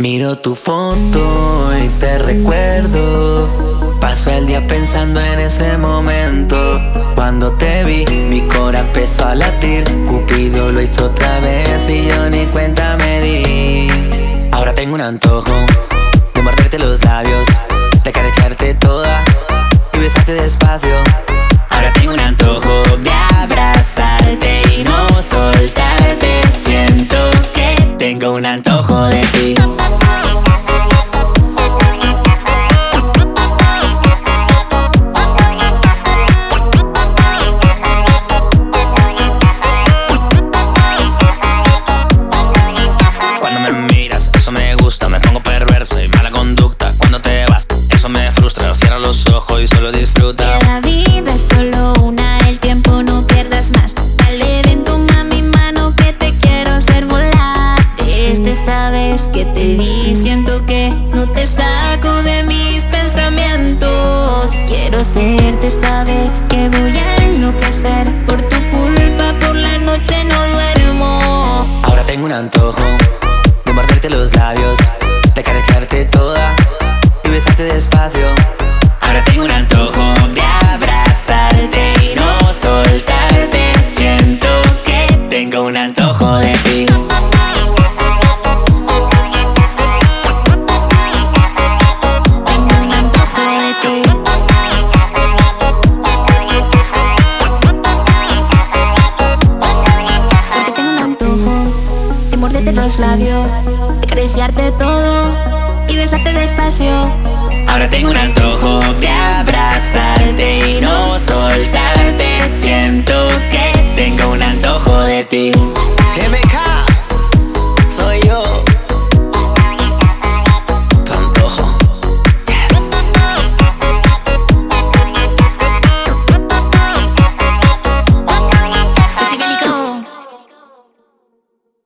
Miro tu foto y te recuerdo. Paso el día pensando en ese momento. Cuando te vi, mi cora empezó a latir. Cupido lo hizo otra vez y yo ni cuenta me di. Ahora tengo un antojo de morderte los labios, de acariciarte toda y besarte despacio. Ahora tengo un antojo de abrazarte y no soltarte. Siento que tengo un antojo de ti. Cuando me miras, eso me gusta, me pongo perverso y mala conducta. Cuando te vas, eso me frustra, cierra los ojos y solo disfruta. Que la vida es solo una, el tiempo no pierdas más. Dale, ven, toma mi mano que te quiero hacer volar. Desde esa vez que te vi, siento que no te saco de mis pensamientos. Quiero hacerte saber que voy a enloquecer. Por tu culpa por la noche no duermo. Ahora tengo un antojo de morderte los labios, de acariciarte toda y besarte despacio. Ahora tengo un antojo de abrazarte y no soltarte. Siento que tengo un antojo de ti. Tengo un antojo de ti. Porque tengo un antojo de morderte los labios, de acariciarte todo y besarte despacio. Ahora tengo un antojo de abrazarte y no soltarte. Siento que tengo un antojo de ti. MK